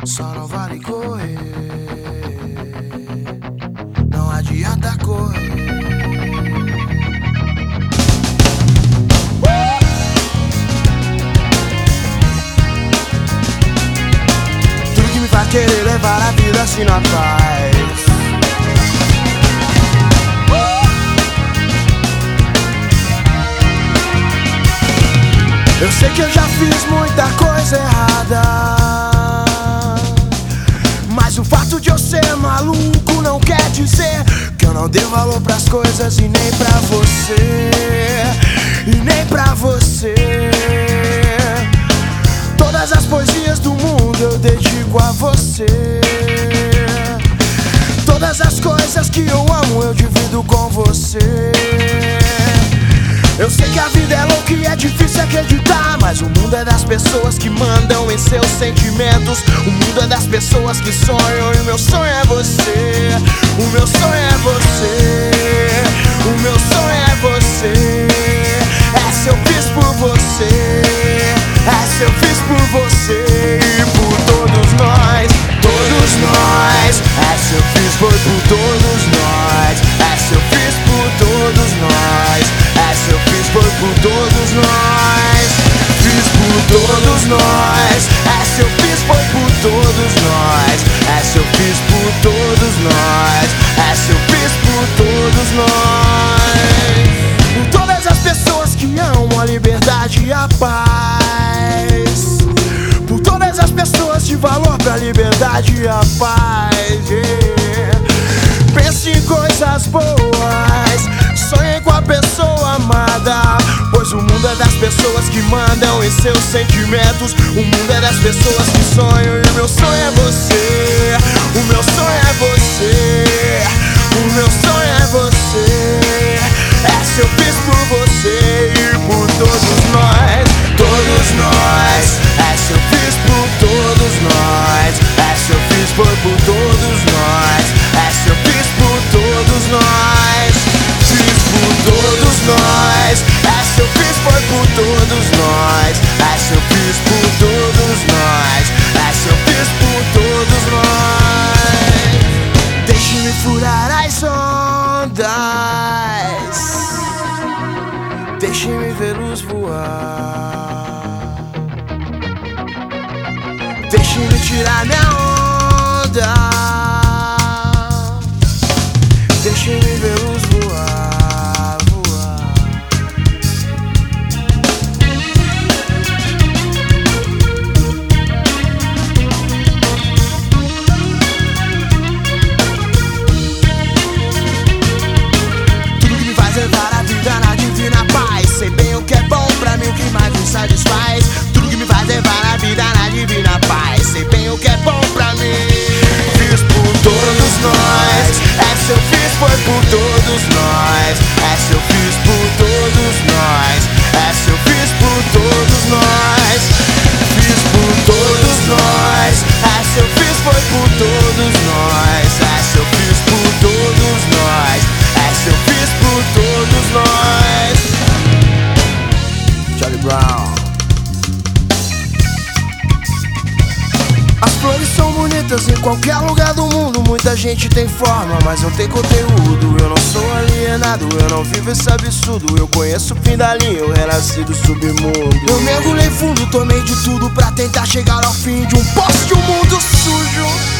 Só não vale correr, não adianta correr. Tudo que me faz querer levar a vida assim na paz. Eu sei que eu já fiz muita coisa errada, mas o fato de eu ser maluco não quer dizer que eu não dê valor pras coisas e nem pra você, e nem pra você. Todas as poesias do mundo eu dedico a você. Todas as coisas que eu amo eu divido com você. Eu sei que a vida é louca e é difícil acreditar, mas o mundo é das pessoas que mandam em seus sentimentos. O mundo é das pessoas que sonham e o meu sonho é você. O meu sonho é você. O meu sonho é você. Essa eu fiz por você. Essa eu fiz por você e por todos nós. Todos nós. Essa eu fiz foi por todos nós. Essa eu fiz por todos nós. Essa eu fiz foi por todos nós. Fiz por todos nós. Essa eu fiz foi por todos nós. Essa eu fiz por todos nós. Essa eu fiz por todos nós. Por todas as pessoas que amam a liberdade e a paz. Por todas as pessoas de valor pra liberdade e a paz, yeah. Pense em coisas boas, sonhe com a pessoa amada, pois o mundo é das pessoas que mandam em seus sentimentos. O mundo é das pessoas que sonham e o meu sonho é você. O meu sonho é você. O meu sonho é você. Essa eu fiz por você e por todos nós. Todos nós. Essa eu fiz por todos nós. Essa eu fiz foi por todos nós. Essa eu fiz por todos nós. Fiz por todos nós. Essa eu fiz foi por todos nós. Essa eu fiz por todos nós. Essa eu fiz por todos nós. Deixe-me furar as ondas, deixe-me vê-los voar, deixe-me tirar minha onda, deixe-me vê-los voar, voar. Tudo que me faz levar a vida na divina paz. Sei bem o que é bom pra mim, o que mais me satisfaz. Tudo que me faz levar a vida na divina paz. Sei bem o que é bom pra mim. Fiz por todos nós. Essa eu fiz foi por todos nós. Essa eu fiz por todos nós. Essa eu fiz por todos nós. Fiz por todos nós. Essa eu fiz foi por todos nós. Essa eu fiz por todos nós. Essa eu fiz por todos nós. Charlie Brown. As flores são bonitas em qualquer lugar do mundo. Muita gente tem forma, mas eu tenho conteúdo. Eu não sou alienado, eu não vivo esse absurdo. Eu conheço o fim da linha, eu renasci do submundo. Eu mergulhei fundo, tomei de tudo pra tentar chegar ao fim de um poço de um mundo sujo.